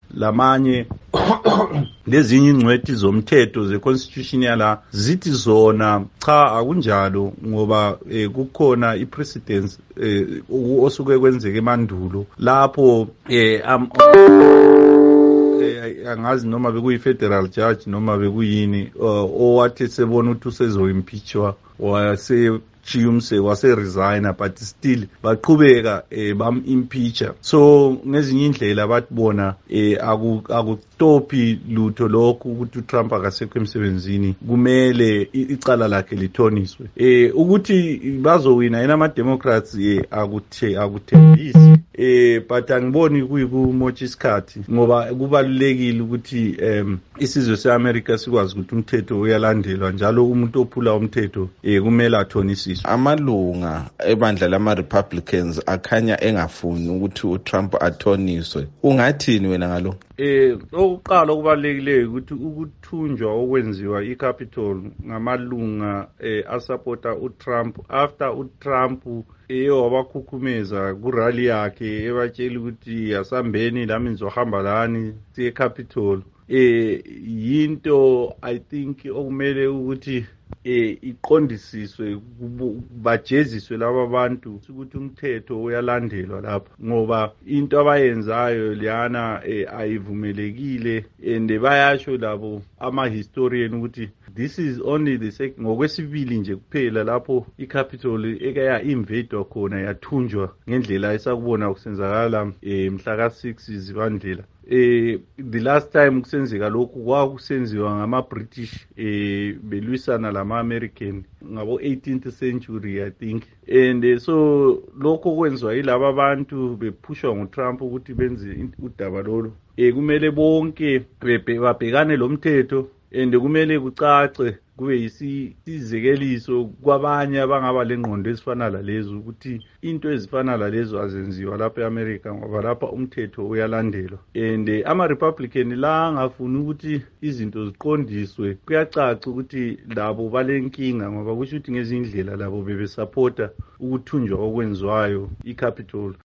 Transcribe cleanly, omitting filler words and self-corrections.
lamanye lezinye ingcwethi zomthetho ze-constitution yala zithi zona cha akunjalo ngoba kukhona i-precedence osuke kwenzeke emandulo lapho angazi noma bekuyi-federal judge noma bekuyini owathi sebona ukuthi usezo-impeachwa wase-resigner but still baqhubeka bam-impeacha. So ngezinye indlela bathi bona akustophi lutho lokhu ukuthi uTrump akasekho emsebenzini, kumele icala lakhe lithoniswe. Ukuthi bazowina yena ama-Democrats akuthembisi, but angiboni kuyikumotsha isikhathi ngoba kubalulekile ukuthi isizwe se-America sikwazi ukuthi umthetho uyalandelwa njalo umuntu ophula umthetho kumele athonisiswe. Amalunga ebandla lama-Republicans akhanya engafuni ukuthi uTrump athoniswe. Ungathini wena ngalo? Okuqala okubalulekileyo ukuthi ukuthunjwa okwenziwa iCapitol ngamalunga asupporta uTrump after uTrump wabakhukhumeza kurally yakhe ebatshela ukuthi asambeni lami nizohamba lani siye eCapitol. Yinto I think okumele ukuthi iqondisiswe bajeziswe laba bantu ukuthi umthetho uyalandelwa lapha ngoba into abayenzayo liyana ayivumelekile and bayasho labo ama-historian ukuthi this is only the second ngokwesibili nje kuphela lapho iCapitol ekaya invadwa khona yathunjwa ngendlela esakubona kusenzakala mhla ka-6 Zibandlela. The last time kusenzeka lokhu kwakusenziwa ngama-British belwisana lama-American ngabo-18th century I think, and so lokho kwenziwa yilaba abantu bephushwa nguTrump ukuthi benze udaba lolu. Kumele bonke babhekane lo mthetho and kumele kucace kube yisizekeliso kwabanye abangaba lengqondo ezifana lalezo ukuthi into ezifana lalezo azenziwa lapha eAmerica ngoba lapha umthetho uyalandelwa, and ama-Republican la angafuni ukuthi izinto ziqondiswe kuyacaca ukuthi labo balenkinga ngoba kusho ukuthi ngezindlela labo bebesupporta ukuthunjwa okwenziwayo iCapitol.